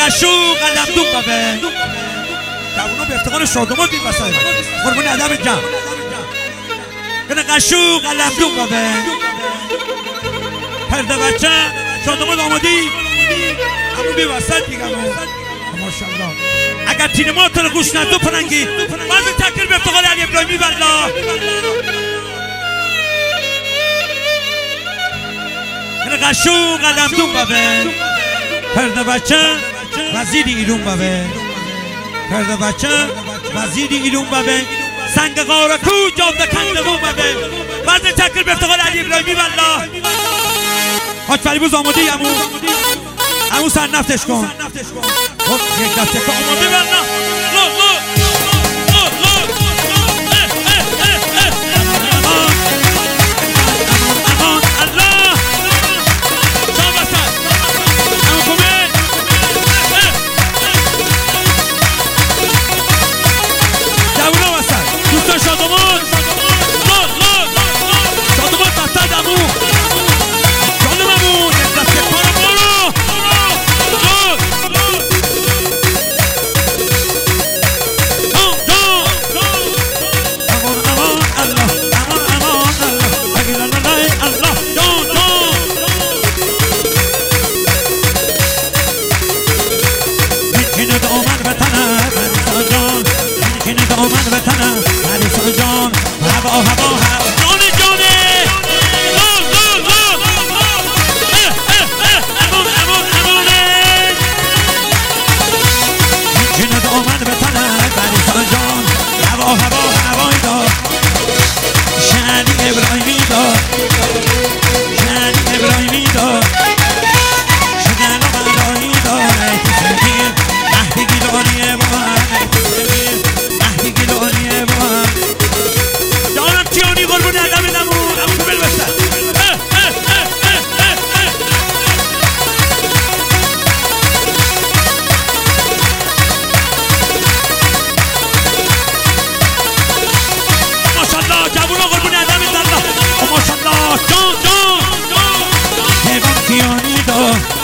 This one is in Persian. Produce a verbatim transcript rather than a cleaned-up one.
قشو قلمدون بابه جوونا به افتخار شادمان بید بسای من قربون ادب جمع کنه قشو قلمدون بابه پرده بچه شادمان آمادی همون بی وسط دیگه ماشاءالله اگر تین ما تو رو گوش ندو پرنگی بعضی تکر به افتخار علی ابراهیمی والله کنه قشو قلمدون بابه پرده بچه وزیر ایرون بابه پرده بچه وزیر ایرون بابه سنگ غاره کو جاده کندمون بابه بعضی تکر به افتخار علی ابراهیمی والله حاج فریبوز آماده ای امو امو سر نفتش کن خب یک دسته که آماده برنا Kiani da